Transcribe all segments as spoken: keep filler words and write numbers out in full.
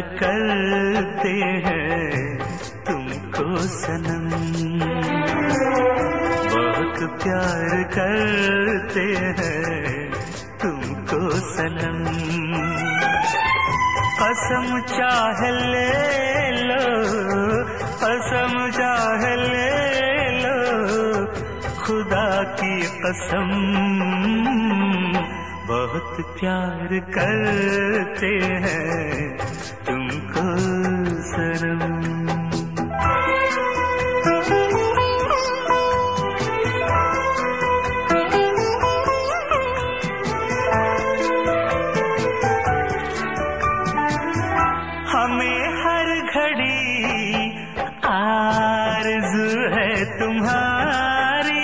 करते हैं तुमको सनम, बहुत प्यार करते हैं तुमको सनम। कसम चाहे ले लो, कसम चाहे ले लो, खुदा की कसम, बहुत प्यार करते हैं तुमको सनम। हमें हर घड़ी आरज़ू है तुम्हारी,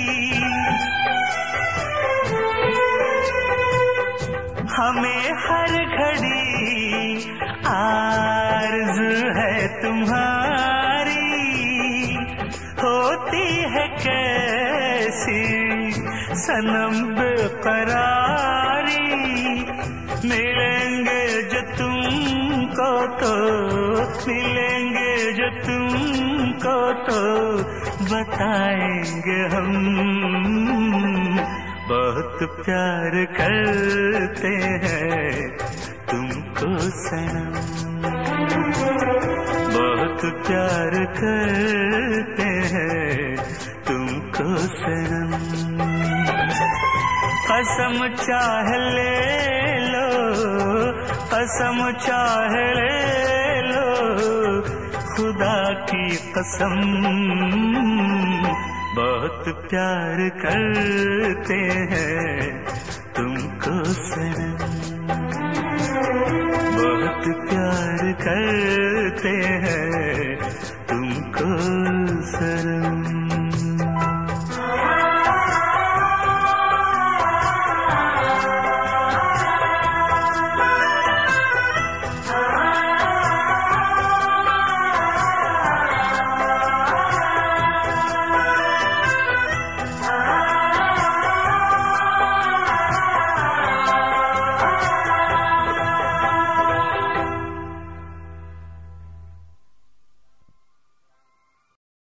हमें हर घड़ी आरज़ू है तुम्हारी। होती है कैसी सनम बेकरारी, मिलेंगे जो तुमको तो, मिलेंगे जो तुमको तो बताएंगे हम, बहुत प्यार करते हैं तुमको सनम, बहुत प्यार करते हैं तुमको सनम। कसम चाहे ले लो, कसम चाहे ले लो, खुदा की कसम, बहुत प्यार करते हैं तुमको सनम, बहुत प्यार करते हैं तुमको सनम।